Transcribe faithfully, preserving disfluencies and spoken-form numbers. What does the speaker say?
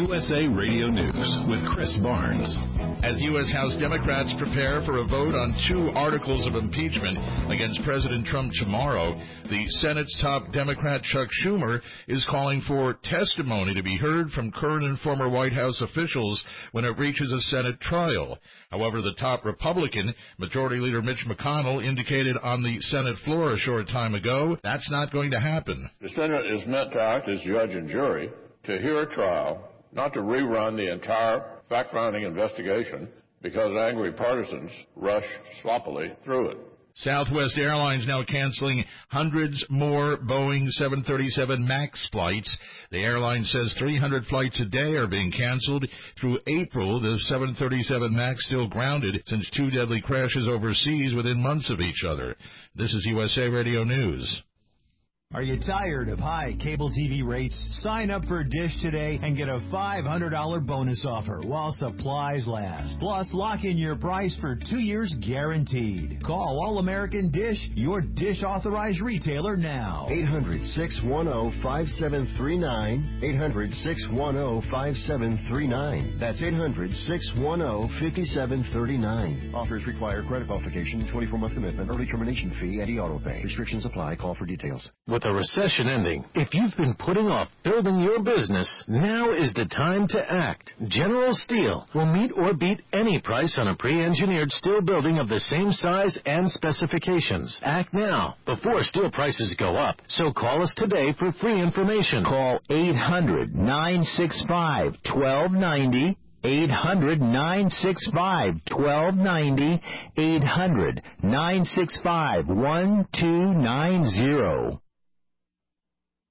U S A Radio News with Chris Barnes. As U S. House Democrats prepare for a vote on two articles of impeachment against President Trump tomorrow, the Senate's top Democrat Chuck Schumer is calling for testimony to be heard from current and former White House officials when it reaches a Senate trial. However, the top Republican, Majority Leader Mitch McConnell, indicated on the Senate floor a short time ago that's not going to happen. The Senate is meant to act as judge and jury, to hear a trial, not to rerun the entire fact-finding investigation because angry partisans rush sloppily through it. Southwest Airlines now canceling hundreds more Boeing seven thirty-seven MAX flights. The airline says three hundred flights a day are being canceled. Through April, the seven thirty-seven MAX still grounded since two deadly crashes overseas within months of each other. This is U S A Radio News. Are you tired of high cable T V rates? Sign up for Dish today and get a five hundred dollars bonus offer while supplies last. Plus, lock in your price for two years guaranteed. Call All-American Dish, your Dish authorized retailer now. eight hundred, six one zero, five seven three nine. eight hundred, six one zero, five seven three nine. That's eight hundred, six one zero, five seven three nine. Offers require credit qualification, twenty-four month commitment, early termination fee, and e-auto pay. Restrictions apply. Call for details. With a recession ending, if you've been putting off building your business, now is the time to act. General Steel will meet or beat any price on a pre-engineered steel building of the same size and specifications. Act now before steel prices go up. So call us today for free information. Call eight hundred, nine six five, one two nine zero. eight hundred, nine six five, one two nine zero. eight hundred, nine six five, one two nine zero.